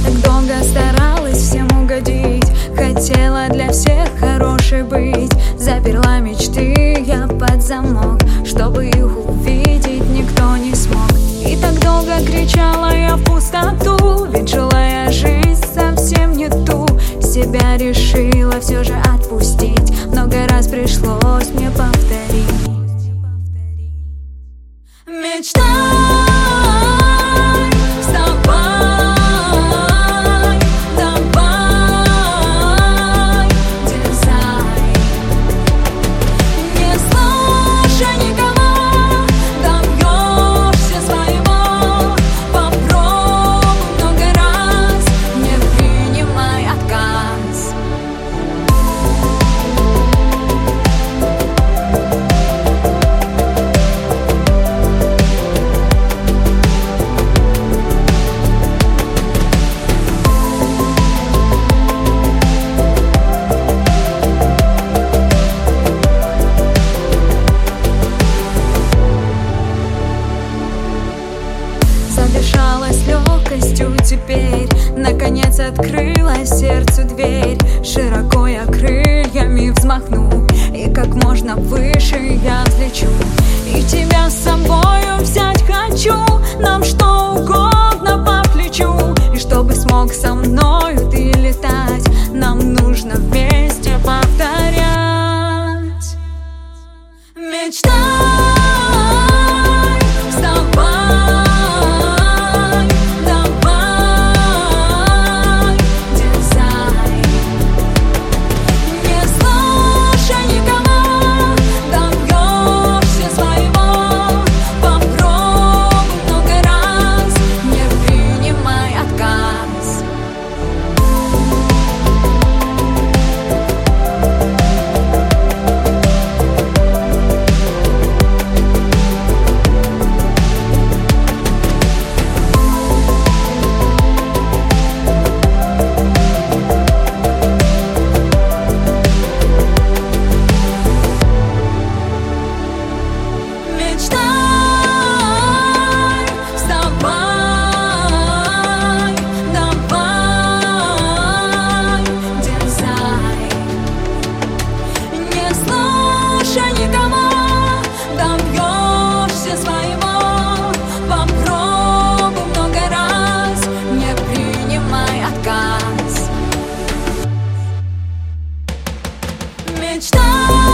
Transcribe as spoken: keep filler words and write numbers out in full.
так долго старалась всем угодить, хотела для всех хорошей быть. Заперла мечты я под замок, чтобы их увидеть никто не смог. И так долго кричала я в пустоту, ведь жила я жизнь совсем не ту. Себя решила все же отпустить, много раз пришлось мне повторить. Мечтай, вставай, давай, дерзай. Не слушай никого, добьешься своего. Попробуй много раз, не принимай отказ. Задышалась легкостью теперь, наконец открыла сердцу дверь. Широко я крыльями взмахну, и как можно выше я взлечу. И тебя с собою взять хочу, нам что угодно по плечу. И чтобы смог со мною ты летать, нам нужно вместе повторять. Мечтай, вставай, давай, дерзай. Не слушай никого, добьешься своего. Попробуй много раз, не принимай отказ. Мечтай, вставай, давай, дерзай. Не слушай никого, добьешься своего. Попробуй много раз, не принимай отказ. Мечтай.